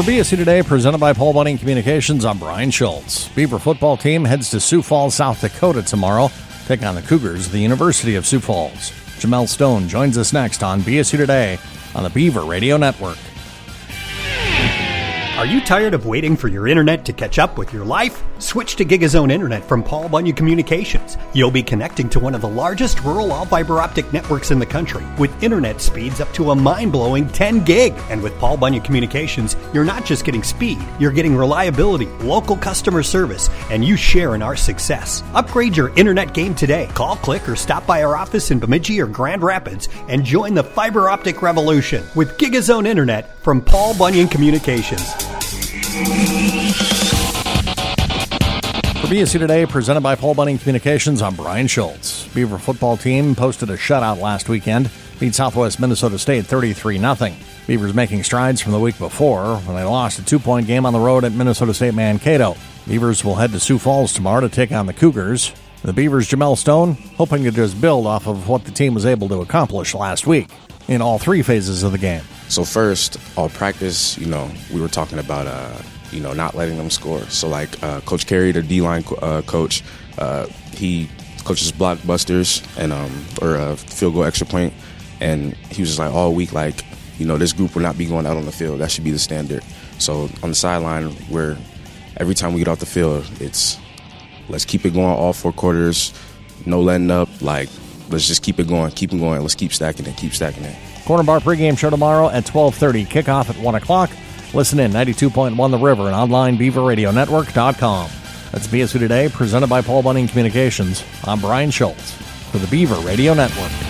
For BSC Today, presented by Paul Bunning Communications, I'm Brian Schultz. Beaver football team heads to Sioux Falls, South Dakota tomorrow, take on the Cougars at the University of Sioux Falls. Jamel Stone joins us next on BSC Today on the Beaver Radio Network. Are you tired of waiting for your internet to catch up with your life? Switch to GigaZone Internet from Paul Bunyan Communications. You'll be connecting to one of the largest rural all-fiber optic networks in the country with internet speeds up to a mind-blowing 10 gig. And with Paul Bunyan Communications, you're not just getting speed, you're getting reliability, local customer service, and you share in our success. Upgrade your internet game today. Call, click, or stop by our office in Bemidji or Grand Rapids and join the fiber optic revolution with GigaZone Internet from Paul Bunyan Communications. For BSC Today, presented by Paul Bunning Communications, I'm Brian Schultz. Beaver football team posted a shutout last weekend, beat Southwest Minnesota State 33-0. Beavers making strides from the week before when they lost a 2-point game on the road at Minnesota State Mankato. Beavers will head to Sioux Falls tomorrow to take on the Cougars. The Beavers' Jamel Stone hoping to just build off of what the team was able to accomplish last week in all three phases of the game. So first, all practice, we were talking about, not letting them score. So like Coach Carey, the D-line coach, he coaches blockbusters and or field goal extra point, and he was just like all week, this group will not be going out on the field. That should be the standard. So on the sideline, where every time we get off the field, it's let's keep it going all 4 quarters, no letting up, let's just keep it going, let's keep stacking it. Corner Bar pregame show tomorrow at 12:30. Kickoff at 1 o'clock. Listen in 92.1 The River and online BeaverRadioNetwork.com. That's BSC Today, presented by Paul Bunning Communications. I'm Brian Schultz for the Beaver Radio Network.